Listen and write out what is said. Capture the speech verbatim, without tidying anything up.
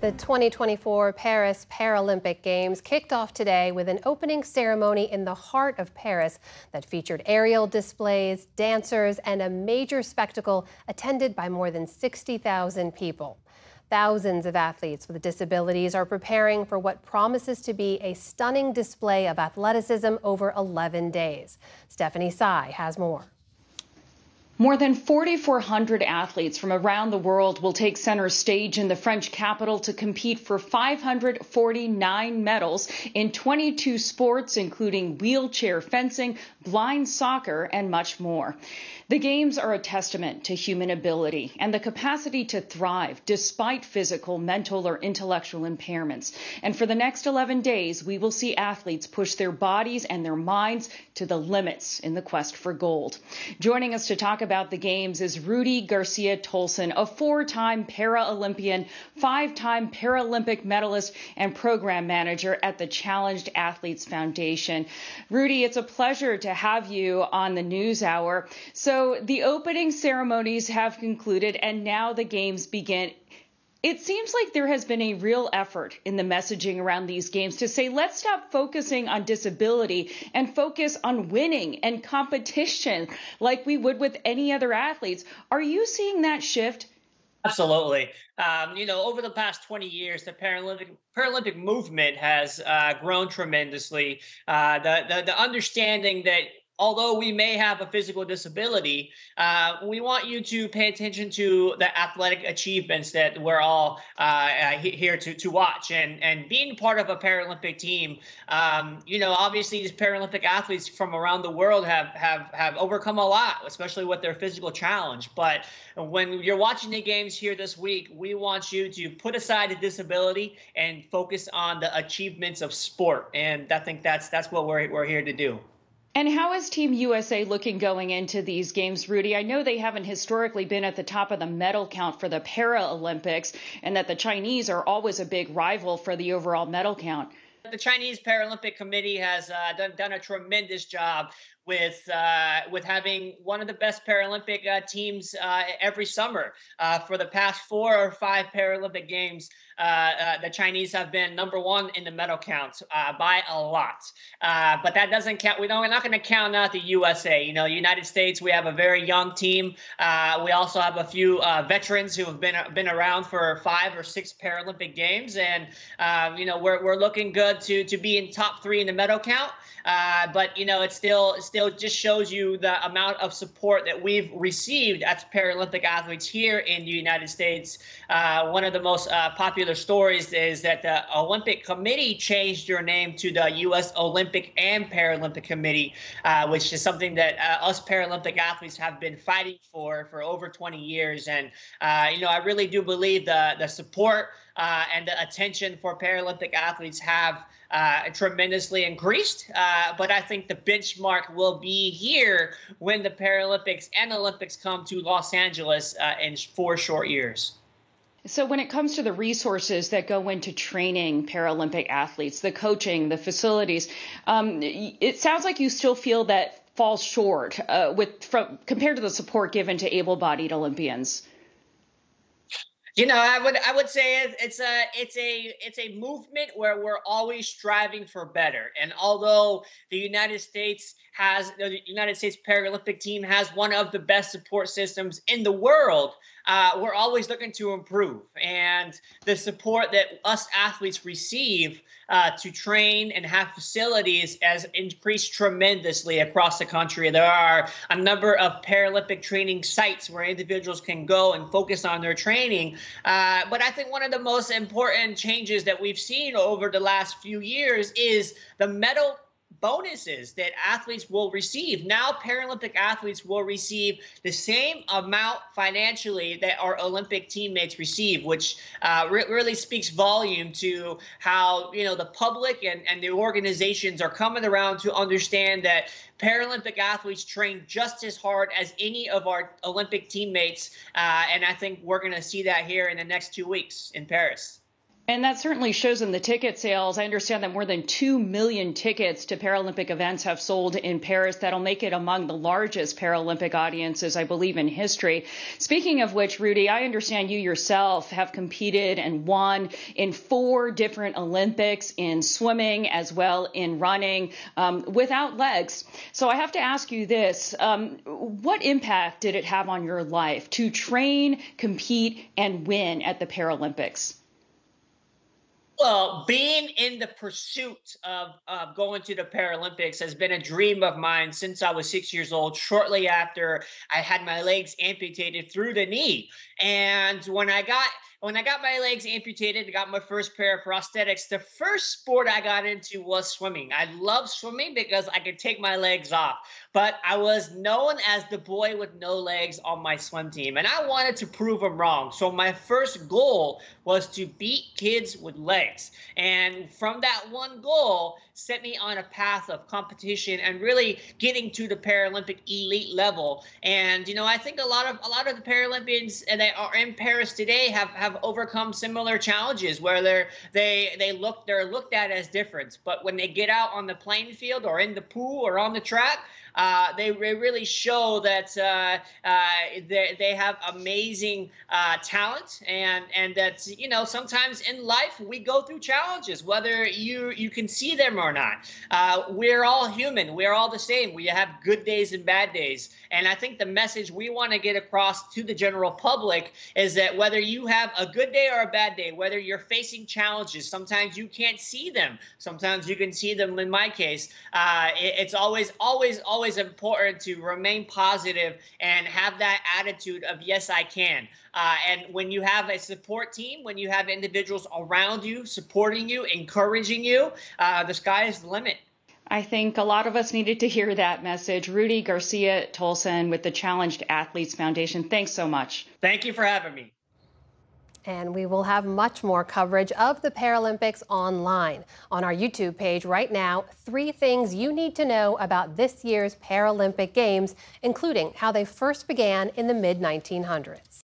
The twenty twenty-four Paris Paralympic Games kicked off today with an opening ceremony in the heart of Paris that featured aerial displays, dancers, and a major spectacle attended by more than sixty thousand people. Thousands of athletes with disabilities are preparing for what promises to be a stunning display of athleticism over eleven days. Stephanie Tsai has more. More than forty-four hundred athletes from around the world will take center stage in the French capital to compete for five hundred forty-nine medals in twenty-two sports, including wheelchair fencing, blind soccer, and much more. The Games are a testament to human ability and the capacity to thrive despite physical, mental, or intellectual impairments. And for the next eleven days, we will see athletes push their bodies and their minds to the limits in the quest for gold. Joining us to talk about the Games is Rudy Garcia Tolson, a four-time Paralympian, five-time Paralympic medalist, and program manager at the Challenged Athletes Foundation. Rudy, it's a pleasure to have you on the News Hour. So the opening ceremonies have concluded and now the Games begin. It seems like there has been a real effort in the messaging around these Games to say, let's stop focusing on disability and focus on winning and competition like we would with any other athletes. Are you seeing that shift? Absolutely. Um, you know, over the past twenty years, the Paralympic Paralympic movement has uh, grown tremendously. Uh, the, the the understanding that although we may have a physical disability, uh, we want you to pay attention to the athletic achievements that we're all uh, here to, to watch. And, and being part of a Paralympic team, um, you know, obviously these Paralympic athletes from around the world have, have, have overcome a lot, especially with their physical challenge. But when you're watching the Games here this week, we want you to put aside the disability and focus on the achievements of sport. And I think that's, that's what we're, we're here to do. And how is Team U S A looking going into these Games, Rudy? I know they haven't historically been at the top of the medal count for the Paralympics, and that the Chinese are always a big rival for the overall medal count. The Chinese Paralympic Committee has uh, done, done a tremendous job with uh, with having one of the best Paralympic uh, teams uh, every summer. Uh, for the past four or five Paralympic Games, uh, uh, the Chinese have been number one in the medal count uh, by a lot. Uh, but that doesn't count. We don't, we're not going to count out the U S A. You know, United States, we have a very young team. Uh, we also have a few uh, veterans who have been been around for five or six Paralympic Games, and uh, you know, we're we're looking good to to be in top three in the medal count. Uh, but, you know, it still it still just shows you the amount of support that we've received as Paralympic athletes here in the United States. Uh, one of the most uh, popular stories is that the Olympic Committee changed their name to the U S Olympic and Paralympic Committee, uh, which is something that uh, us Paralympic athletes have been fighting for for over twenty years. And, uh, you know, I really do believe the, the support uh, and the attention for Paralympic athletes have uh, tremendously increased. Uh, but I think the benchmark will be here when the Paralympics and Olympics come to Los Angeles uh, in four short years. So when it comes to the resources that go into training Paralympic athletes, the coaching, the facilities, um, it sounds like you still feel that falls short uh, with from, compared to the support given to able-bodied Olympians. You know, I would I would say it's a it's a it's a movement where we're always striving for better. And although the United States has the United States Paralympic team has one of the best support systems in the world, uh, we're always looking to improve. And the support that us athletes receive uh, to train and have facilities has increased tremendously across the country. There are a number of Paralympic training sites where individuals can go and focus on their training. Uh, but I think one of the most important changes that we've seen over the last few years is the medal bonuses that athletes will receive. Now Paralympic athletes will receive the same amount financially that our Olympic teammates receive, which uh, re- really speaks volume to how, you know, the public and, and the organizations are coming around to understand that Paralympic athletes train just as hard as any of our Olympic teammates. Uh, and I think we're going to see that here in the next two weeks in Paris. And that certainly shows in the ticket sales. I understand that more than two million tickets to Paralympic events have sold in Paris. That'll make it among the largest Paralympic audiences, I believe, in history. Speaking of which, Rudy, I understand you yourself have competed and won in four different Olympics, in swimming as well in running, um, without legs. So I have to ask you this. Um, what impact did it have on your life to train, compete, and win at the Paralympics? Well, being in the pursuit of, of going to the Paralympics has been a dream of mine since I was six years old, shortly after I had my legs amputated through the knee. And when I got when I got my legs amputated, I got my first pair of prosthetics. The first sport I got into was swimming. I love swimming because I could take my legs off, but I was known as the boy with no legs on my swim team, and I wanted to prove them wrong. So my first goal was to beat kids with legs. And from that one goal, set me on a path of competition and really getting to the Paralympic elite level. And, you know, I think a lot of a lot of the Paralympians that are in Paris today have, have overcome similar challenges where they're they they look they're looked at as different. But when they get out on the playing field or in the pool or on the track, Uh, they, they really show that uh, uh, they, they have amazing uh, talent, and and that, you know, sometimes in life we go through challenges, whether you you can see them or not. Uh, we're all human. We're all the same. We have good days and bad days. And I think the message we want to get across to the general public is that whether you have a good day or a bad day, whether you're facing challenges, sometimes you can't see them. Sometimes you can see them. In my case, uh, it, it's always, always, always important to remain positive and have that attitude of yes, I can. Uh, and when you have a support team, when you have individuals around you supporting you, encouraging you, uh, the sky is the limit. I think a lot of us needed to hear that message. Rudy Garcia Tolson with the Challenged Athletes Foundation, thanks so much. Thank you for having me. And we will have much more coverage of the Paralympics online. On our YouTube page right now, three things you need to know about this year's Paralympic Games, including how they first began in the mid nineteen hundreds.